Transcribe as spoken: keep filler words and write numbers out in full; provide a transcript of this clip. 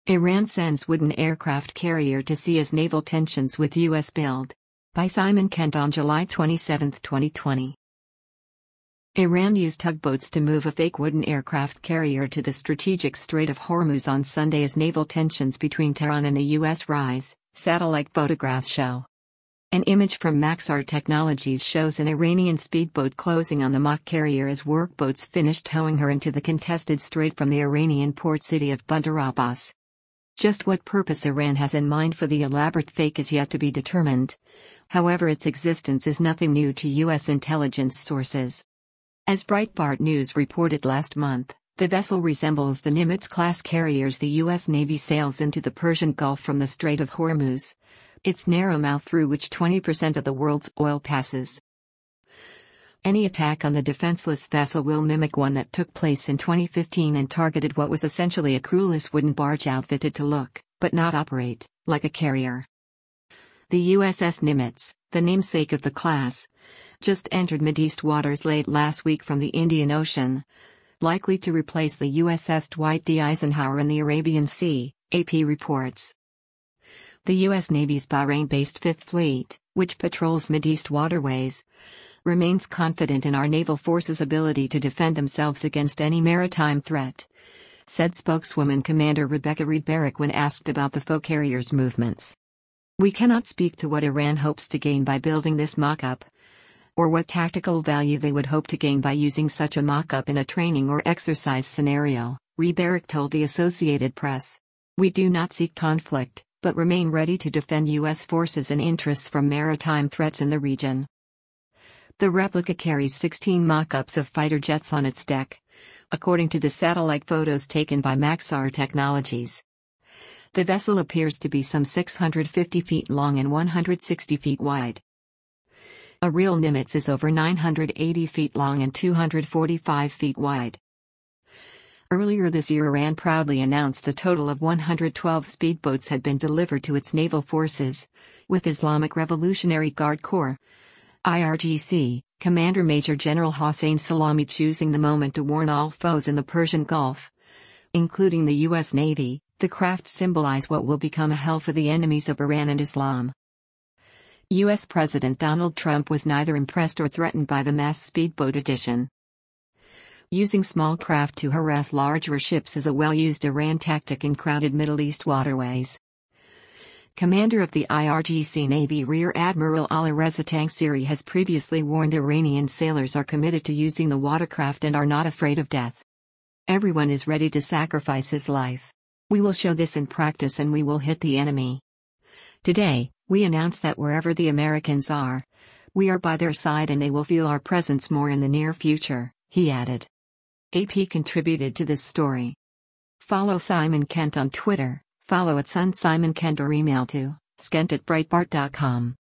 Iran sends wooden aircraft carrier to sea as naval tensions with U S build. By Simon Kent on July twenty-seventh, twenty twenty. Iran used tugboats to move a fake wooden aircraft carrier to the strategic Strait of Hormuz on Sunday as naval tensions between Tehran and the U S rise, satellite photographs show. An image from Maxar Technologies shows an Iranian speedboat closing on the mock carrier as workboats finish towing her into the contested strait from the Iranian port city of Bandar Abbas. Just what purpose Iran has in mind for the elaborate fake is yet to be determined. However, its existence is nothing new to U S intelligence sources. As Breitbart News reported last month, the vessel resembles the Nimitz-class carriers the U S Navy sails into the Persian Gulf from the Strait of Hormuz, its narrow mouth through which twenty percent of the world's oil passes. Any attack on the defenseless vessel will mimic one that took place in twenty fifteen and targeted what was essentially a crewless wooden barge outfitted to look, but not operate, like a carrier. The U S S Nimitz, the namesake of the class, just entered Mideast waters late last week from the Indian Ocean, likely to replace the U S S Dwight D. Eisenhower in the Arabian Sea, A P reports. The U S Navy's Bahrain-based Fifth Fleet, which patrols Mideast waterways, remains confident in our naval forces' ability to defend themselves against any maritime threat, said spokeswoman Commander Rebecca Reed-Barrick when asked about the faux carrier's movements. We cannot speak to what Iran hopes to gain by building this mock-up, or what tactical value they would hope to gain by using such a mock-up in a training or exercise scenario, Reed-Barrick told the Associated Press. We do not seek conflict, but remain ready to defend U S forces and interests from maritime threats in the region. The replica carries sixteen mock-ups of fighter jets on its deck, according to the satellite photos taken by Maxar Technologies. The vessel appears to be some six hundred fifty feet long and one hundred sixty feet wide. A real Nimitz is over nine hundred eighty feet long and two hundred forty-five feet wide. Earlier this year, Iran proudly announced a total of one hundred twelve speedboats had been delivered to its naval forces, with Islamic Revolutionary Guard Corps I R G C, Commander Major General Hossein Salami choosing the moment to warn all foes in the Persian Gulf, including the U S Navy. The craft symbolize what will become a hell for the enemies of Iran and Islam. U S President Donald Trump was neither impressed or threatened by the mass speedboat addition. Using small craft to harass larger ships is a well-used Iran tactic in crowded Middle East waterways. Commander of the I R G C Navy Rear Admiral Alireza Tangsiri has previously warned Iranian sailors are committed to using the watercraft and are not afraid of death. Everyone is ready to sacrifice his life. We will show this in practice and we will hit the enemy. Today, we announce that wherever the Americans are, we are by their side and they will feel our presence more in the near future, he added. A P contributed to this story. Follow Simon Kent on Twitter, follow at Sun Simon Kent or email to skent at breitbart dot com.